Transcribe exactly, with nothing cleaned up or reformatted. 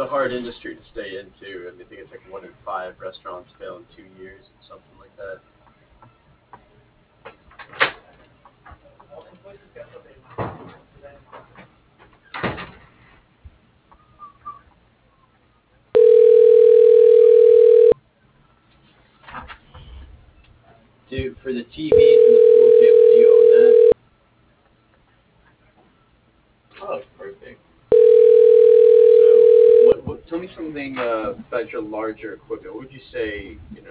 a hard industry to stay into. I mean, I think it's like one in five restaurants fail in two years, something like that. Dude, for the T Vs and the pool tables, do you own that? Oh, perfect. So, what, what, tell me something uh, about your larger equipment. What would you say, you